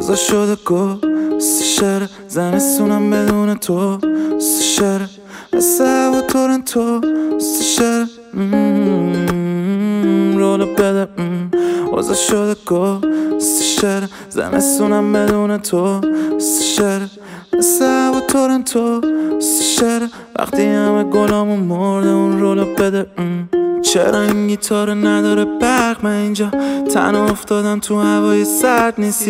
اوضاع شده گست شهر، زمستونم بدون تو ست شهر، مثل هوا تورنتو ست شهر. رولو بده اوضاع شده گست شهر، زمستونم بدون تو ست شهر، مثل هوا تورنتو ست شهر. وقتی همه گلامو مرده اون رولو بده. چرا این گیتار نداره برق؟ من اینجا تنها افتادم تو هوای سرد، نیست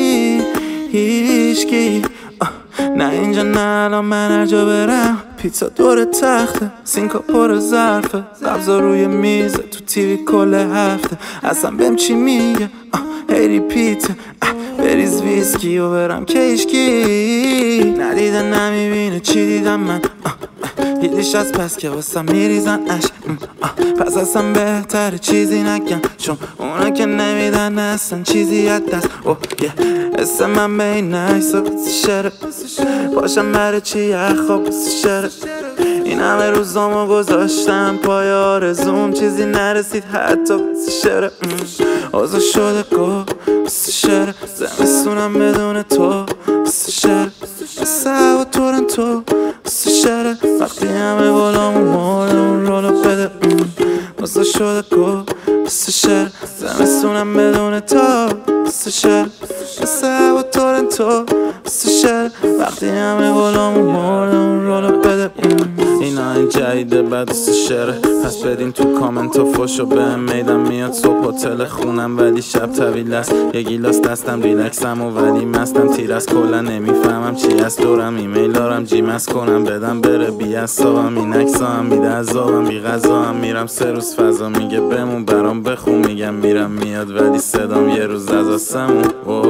هیشکی نه اینجا نه الان من هر جا برم پیتزا دور تخته، سینکا پر ظرفه، قبضا روی میزه، تو تیوی کل هفته. اصلا بهم چی میگه؟ هی ریپیته، بریز ویسکی و برم کشکی. ندیده نمیبینه چی دیدم من، هیلیش از پس که واسه میریزن عشق. پس اصلا بهتره چیزی نگم، چون اونا که نمیدن اصلا چیزی از دست. اسم من به این نایسا شهره، باشم برای چی یخواب شهره. این همه روزامو گذاشتم پای آرزوم، چیزی نرسید حتی شهره. اوضاع شده گست شهره، زمستونم بدون تو شهره، مثل هوا تورنتو شهره. وقتی همه بالامو مرده اون رولو بده. اوضاع شده گست شهره، زمستونم بدون تو شهره، مثل هوا تورنتو شهره. وقتی همه بالامو مرده اون رولو بده. اینا این جدیده بعد شهره، پس بدین تو کامنت و فوشو بهم میدم میاد. صبح هتل خونم ولی شب طویل است، یه گیلاس دستم ریلکسم و ولی مستم تیر از کلا نمیفهمم چی از دورم. ایمیل دارم جیمز کنم بدم بره بی اصابم، این عکسا هم میده عذابم، بی غذا هم میرم 3 روز فضا میگه بمون برام بخون، میگم میرم میاد ولی صدام یه روز از آسمون.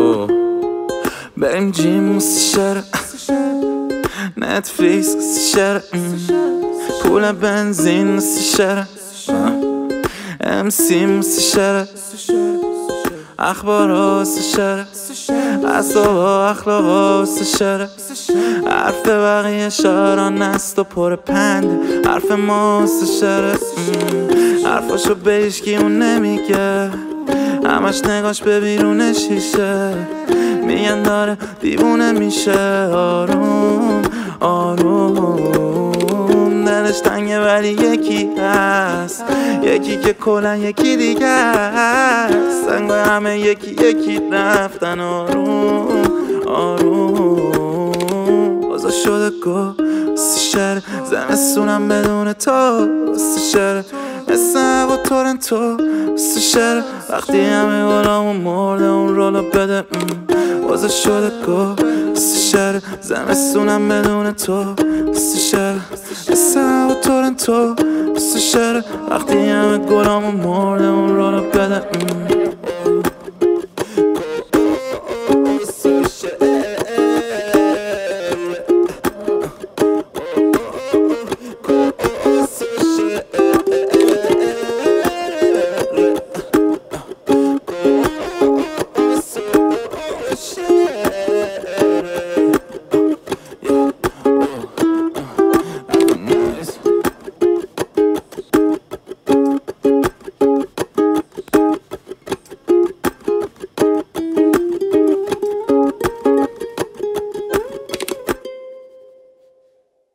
بریم جیم شهر، نتفلیکس شهر، پول بنزین شهر، امسی شهر، اخبار شهر، اصابا اخلاق شهر. حرف بقیه شهران است و پر پند، حرف ماست شهر. حرفاشو به هیچکی اون نمیگه، همش نگاش به بیرون شیشه. میگن داره دیوونه میشه، آروم آروم دلش تنگه ولی یکی هست، یکی که کلن یکی دیگه هست. سنگای همه یکی رفتن، آروم آروم. اوضاع شده گست شهر، زمستونم بدون تو شهر، مثل هوا تورنتو شهر. وقتی همه بالامو مرده اون رولو بده. اوضاع شده گست شهر، زمستونم بدون تو شهر، مثل هوا تورنتو شهر. وقتی همه گلامو مرده اون رولو بده.